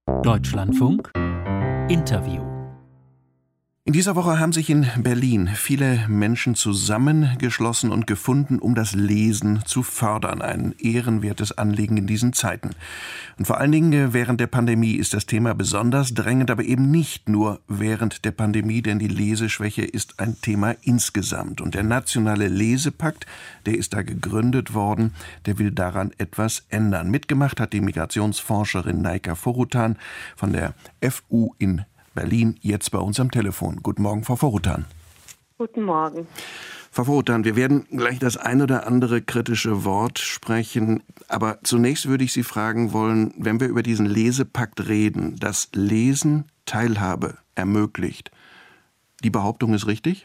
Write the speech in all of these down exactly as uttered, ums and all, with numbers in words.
Deutschlandfunk Interview. In dieser Woche haben sich in Berlin viele Menschen zusammengeschlossen und gefunden, um das Lesen zu fördern. Ein ehrenwertes Anliegen in diesen Zeiten. Und vor allen Dingen während der Pandemie ist das Thema besonders drängend, aber eben nicht nur während der Pandemie, denn die Leseschwäche ist ein Thema insgesamt. Und der Nationale Lesepakt, der ist da gegründet worden, der will daran etwas ändern. Mitgemacht hat die Migrationsforscherin Naika Foroutan von der F U in Berlin, jetzt bei uns am Telefon. Guten Morgen, Frau Foroutan. Guten Morgen. Frau Foroutan, wir werden gleich das ein oder andere kritische Wort sprechen, aber zunächst würde ich Sie fragen wollen, wenn wir über diesen Lesepakt reden, dass Lesen Teilhabe ermöglicht. Die Behauptung ist richtig?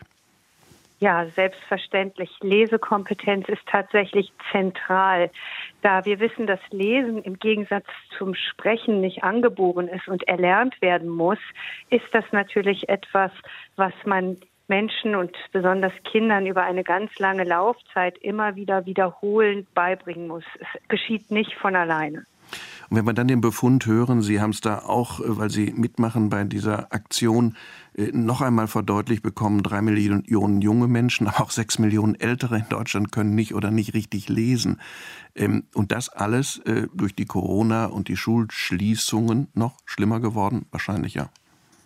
Ja, selbstverständlich. Lesekompetenz ist tatsächlich zentral. Da wir wissen, dass Lesen im Gegensatz zum Sprechen nicht angeboren ist und erlernt werden muss, ist das natürlich etwas, was man Menschen und besonders Kindern über eine ganz lange Laufzeit immer wieder wiederholend beibringen muss. Es geschieht nicht von alleine. Und wenn wir dann den Befund hören, Sie haben es da auch, weil Sie mitmachen bei dieser Aktion, noch einmal verdeutlicht bekommen, drei Millionen junge Menschen, aber auch sechs Millionen Ältere in Deutschland können nicht oder nicht richtig lesen. Und das alles durch die Corona- und die Schulschließungen noch schlimmer geworden? Wahrscheinlich ja.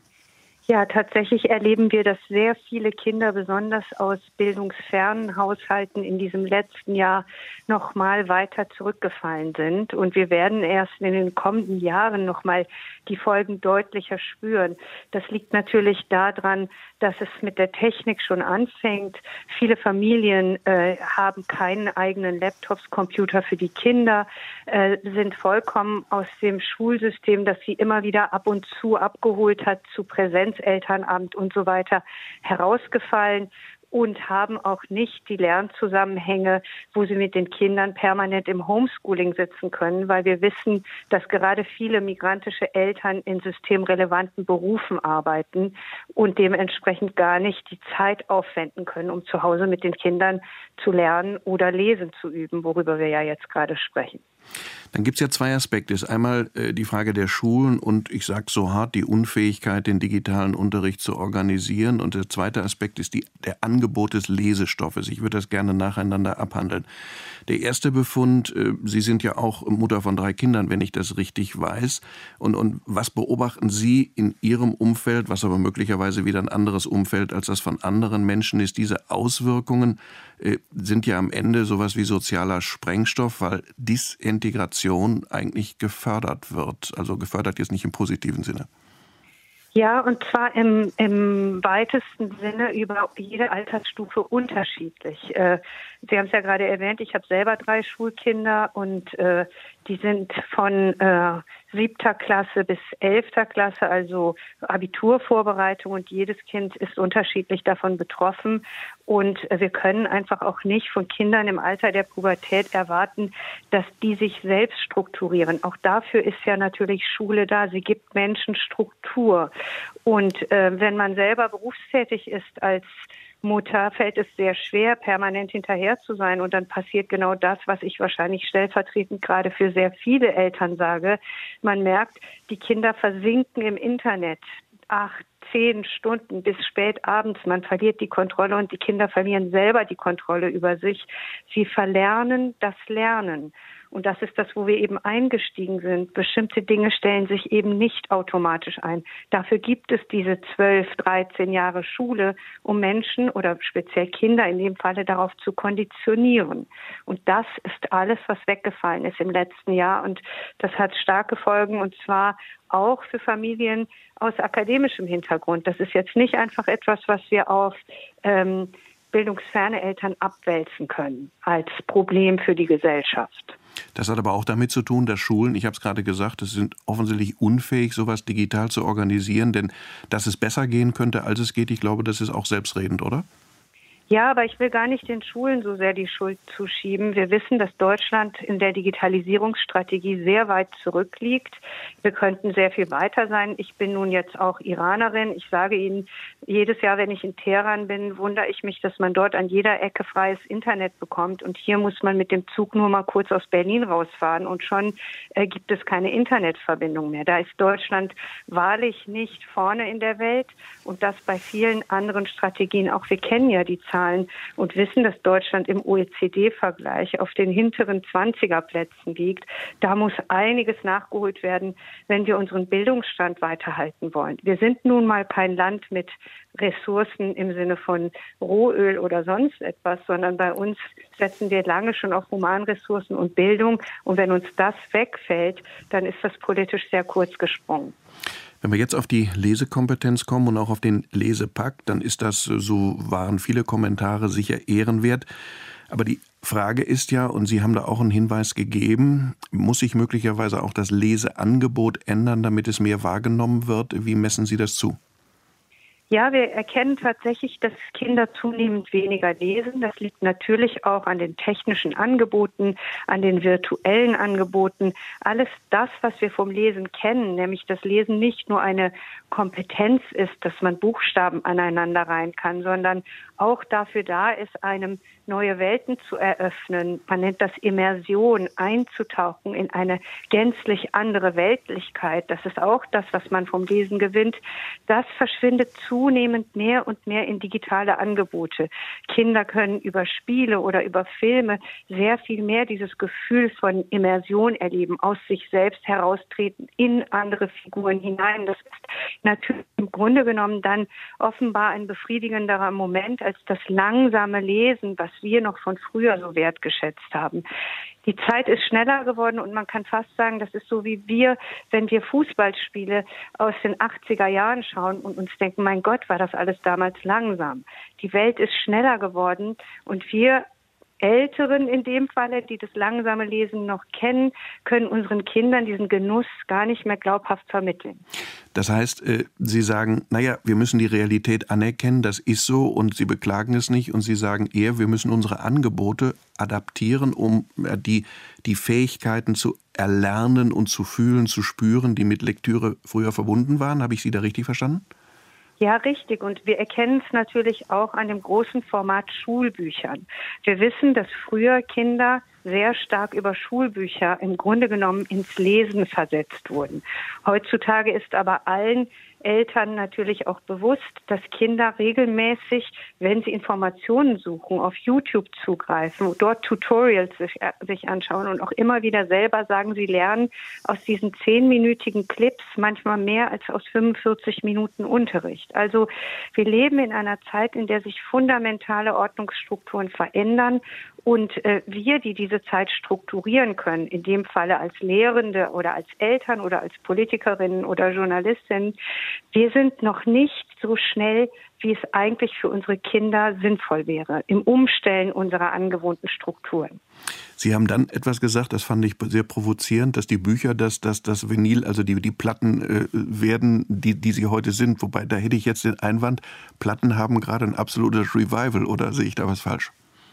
Ja, tatsächlich erleben wir, dass sehr viele Kinder, besonders aus bildungsfernen Haushalten, in diesem letzten Jahr noch mal weiter zurückgefallen sind. Und wir werden erst in den kommenden Jahren noch mal die Folgen deutlicher spüren. Das liegt natürlich daran, dass es mit der Technik schon anfängt. Viele Familien äh, haben keinen eigenen Laptops, Computer für die Kinder, äh, sind vollkommen aus dem Schulsystem, das sie immer wieder ab und zu abgeholt hat, zu Präsenzelternamt und so weiter, herausgefallen und haben auch nicht die Lernzusammenhänge, wo sie mit den Kindern permanent im Homeschooling sitzen können, weil wir wissen, dass gerade viele migrantische Eltern in systemrelevanten Berufen arbeiten und dementsprechend gar nicht die Zeit aufwenden können, um zu Hause mit den Kindern zu lernen oder lesen zu üben, worüber wir ja jetzt gerade sprechen. Dann gibt es ja zwei Aspekte. Es ist einmal äh, die Frage der Schulen und ich sage so hart, die Unfähigkeit, den digitalen Unterricht zu organisieren. Und der zweite Aspekt ist die, der Angebot des Lesestoffes. Ich würde das gerne nacheinander abhandeln. Der erste Befund, äh, Sie sind ja auch Mutter von drei Kindern, wenn ich das richtig weiß. Und, und was beobachten Sie in Ihrem Umfeld, was aber möglicherweise wieder ein anderes Umfeld als das von anderen Menschen ist? Diese Auswirkungen äh, sind ja am Ende sowas wie sozialer Sprengstoff, weil Disintegration eigentlich gefördert wird. Also gefördert jetzt nicht im positiven Sinne. Ja, und zwar im, im weitesten Sinne über jede Altersstufe unterschiedlich. Äh, Sie haben es ja gerade erwähnt, ich habe selber drei Schulkinder und äh, die sind von äh, siebter Klasse bis elfter Klasse, also Abiturvorbereitung, und jedes Kind ist unterschiedlich davon betroffen. Und äh, wir können einfach auch nicht von Kindern im Alter der Pubertät erwarten, dass die sich selbst strukturieren. Auch dafür ist ja natürlich Schule da. Sie gibt Menschen Struktur. Und äh, wenn man selber berufstätig ist als Mutter, fällt es sehr schwer, permanent hinterher zu sein. Und dann passiert genau das, was ich wahrscheinlich stellvertretend gerade für sehr viele Eltern sage. Man merkt, die Kinder versinken im Internet. Acht, zehn Stunden bis spät abends. Man verliert die Kontrolle und die Kinder verlieren selber die Kontrolle über sich. Sie verlernen das Lernen. Und das ist das, wo wir eben eingestiegen sind. Bestimmte Dinge stellen sich eben nicht automatisch ein. Dafür gibt es diese zwölf, dreizehn Jahre Schule, um Menschen oder speziell Kinder in dem Falle darauf zu konditionieren. Und das ist alles, was weggefallen ist im letzten Jahr. Und das hat starke Folgen, und zwar auch für Familien aus akademischem Hintergrund. Das ist jetzt nicht einfach etwas, was wir auf ähm, bildungsferne Eltern abwälzen können als Problem für die Gesellschaft. Das hat aber auch damit zu tun, dass Schulen, ich habe es gerade gesagt, es sind offensichtlich unfähig, sowas digital zu organisieren, denn dass es besser gehen könnte, als es geht, ich glaube, das ist auch selbstredend, oder? Ja, aber ich will gar nicht den Schulen so sehr die Schuld zuschieben. Wir wissen, dass Deutschland in der Digitalisierungsstrategie sehr weit zurückliegt. Wir könnten sehr viel weiter sein. Ich bin nun jetzt auch Iranerin. Ich sage Ihnen, jedes Jahr, wenn ich in Teheran bin, wundere ich mich, dass man dort an jeder Ecke freies Internet bekommt. Und hier muss man mit dem Zug nur mal kurz aus Berlin rausfahren und schon äh, gibt es keine Internetverbindung mehr. Da ist Deutschland wahrlich nicht vorne in der Welt und das bei vielen anderen Strategien. Auch wir kennen ja die Zahlen und wissen, dass Deutschland im O E C D-Vergleich auf den hinteren zwanziger Plätzen liegt. Da muss einiges nachgeholt werden, wenn wir unseren Bildungsstand weiterhalten wollen. Wir sind nun mal kein Land mit Ressourcen im Sinne von Rohöl oder sonst etwas, sondern bei uns setzen wir lange schon auf Humanressourcen und Bildung. Und wenn uns das wegfällt, dann ist das politisch sehr kurz gesprungen. Wenn wir jetzt auf die Lesekompetenz kommen und auch auf den Lesepakt, dann ist das, so waren viele Kommentare, sicher ehrenwert. Aber die Frage ist ja, und Sie haben da auch einen Hinweis gegeben, muss sich möglicherweise auch das Leseangebot ändern, damit es mehr wahrgenommen wird? Wie messen Sie das zu? Ja, wir erkennen tatsächlich, dass Kinder zunehmend weniger lesen. Das liegt natürlich auch an den technischen Angeboten, an den virtuellen Angeboten. Alles das, was wir vom Lesen kennen, nämlich dass Lesen nicht nur eine Kompetenz ist, dass man Buchstaben aneinander reihen kann, sondern auch dafür da ist, einem neue Welten zu eröffnen. Man nennt das Immersion, einzutauchen in eine gänzlich andere Weltlichkeit. Das ist auch das, was man vom Lesen gewinnt. Das verschwindet zunehmend mehr und mehr in digitale Angebote. Kinder können über Spiele oder über Filme sehr viel mehr dieses Gefühl von Immersion erleben, aus sich selbst heraustreten, in andere Figuren hinein. Das ist natürlich im Grunde genommen dann offenbar ein befriedigenderer Moment als das langsame Lesen, was wir noch von früher so wertgeschätzt haben. Die Zeit ist schneller geworden und man kann fast sagen, das ist so wie wir, wenn wir Fußballspiele aus den achtziger Jahren schauen und uns denken, mein Gott, war das alles damals langsam. Die Welt ist schneller geworden und wir Älteren in dem Falle, die das langsame Lesen noch kennen, können unseren Kindern diesen Genuss gar nicht mehr glaubhaft vermitteln. Das heißt, Sie sagen, naja, wir müssen die Realität anerkennen, das ist so und Sie beklagen es nicht und Sie sagen eher, wir müssen unsere Angebote adaptieren, um die, die Fähigkeiten zu erlernen und zu fühlen, zu spüren, die mit Lektüre früher verbunden waren. Habe ich Sie da richtig verstanden? Ja, richtig. Und wir erkennen es natürlich auch an dem großen Format Schulbüchern. Wir wissen, dass früher Kinder sehr stark über Schulbücher im Grunde genommen ins Lesen versetzt wurden. Heutzutage ist aber allen Eltern natürlich auch bewusst, dass Kinder regelmäßig, wenn sie Informationen suchen, auf YouTube zugreifen, dort Tutorials sich, äh, sich anschauen und auch immer wieder selber sagen, sie lernen aus diesen zehnminütigen Clips manchmal mehr als aus fünfundvierzig Minuten Unterricht. Also wir leben in einer Zeit, in der sich fundamentale Ordnungsstrukturen verändern und äh, wir, die diese Zeit strukturieren können, in dem Falle als Lehrende oder als Eltern oder als Politikerinnen oder Journalistinnen, wir sind noch nicht so schnell, wie es eigentlich für unsere Kinder sinnvoll wäre, im Umstellen unserer angewohnten Strukturen. Sie haben dann etwas gesagt, das fand ich sehr provozierend, dass die Bücher, dass das, das Vinyl, also die, die Platten äh, werden, die, die sie heute sind. Wobei, da hätte ich jetzt den Einwand, Platten haben gerade ein absolutes Revival, oder sehe ich da was falsch?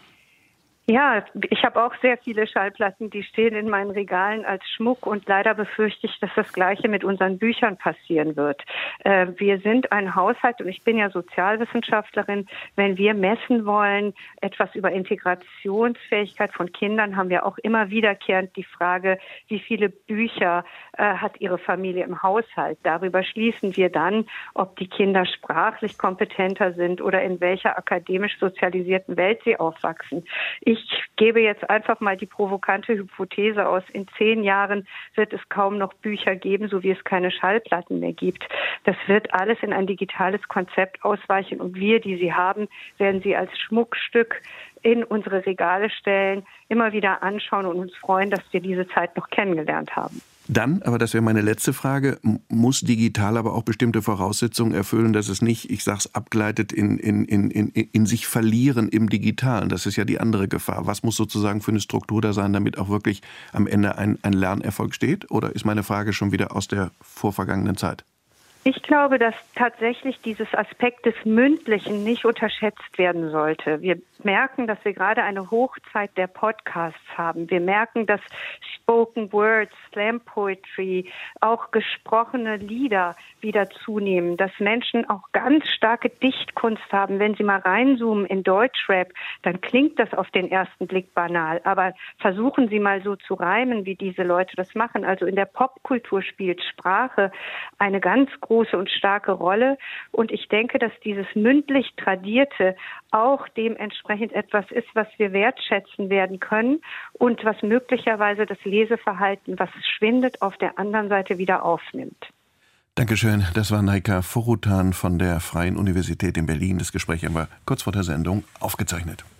Ja, ich habe auch sehr viele Schallplatten, die stehen in meinen Regalen als Schmuck und leider befürchte ich, dass das Gleiche mit unseren Büchern passieren wird. Äh, wir sind ein Haushalt und ich bin ja Sozialwissenschaftlerin. Wenn wir messen wollen, etwas über Integrationsfähigkeit von Kindern, haben wir auch immer wiederkehrend die Frage, wie viele Bücher äh, hat ihre Familie im Haushalt. Darüber schließen wir dann, ob die Kinder sprachlich kompetenter sind oder in welcher akademisch sozialisierten Welt sie aufwachsen. Ich Ich gebe jetzt einfach mal die provokante Hypothese aus. In zehn Jahren wird es kaum noch Bücher geben, so wie es keine Schallplatten mehr gibt. Das wird alles in ein digitales Konzept ausweichen und wir, die sie haben, werden sie als Schmuckstück in unsere Regale stellen, immer wieder anschauen und uns freuen, dass wir diese Zeit noch kennengelernt haben. Dann, aber das wäre meine letzte Frage, muss digital aber auch bestimmte Voraussetzungen erfüllen, dass es nicht, ich sag's abgleitet, in, in, in, in, in sich verlieren im Digitalen. Das ist ja die andere Gefahr. Was muss sozusagen für eine Struktur da sein, damit auch wirklich am Ende ein, ein Lernerfolg steht? Oder ist meine Frage schon wieder aus der vorvergangenen Zeit? Ich glaube, dass tatsächlich dieses Aspekt des Mündlichen nicht unterschätzt werden sollte. Wir merken, dass wir gerade eine Hochzeit der Podcasts haben. Wir merken, dass Spoken Words, Slam Poetry, auch gesprochene Lieder wieder zunehmen, dass Menschen auch ganz starke Dichtkunst haben. Wenn Sie mal reinzoomen in Deutschrap, dann klingt das auf den ersten Blick banal, aber versuchen Sie mal so zu reimen, wie diese Leute das machen. Also in der Popkultur spielt Sprache eine ganz große und starke Rolle, und ich denke, dass dieses mündlich Tradierte auch dementsprechend etwas ist, was wir wertschätzen werden können und was möglicherweise das Leseverhalten, was schwindet, auf der anderen Seite wieder aufnimmt. Dankeschön. Das war Naika Forutan von der Freien Universität in Berlin. Das Gespräch haben wir kurz vor der Sendung aufgezeichnet.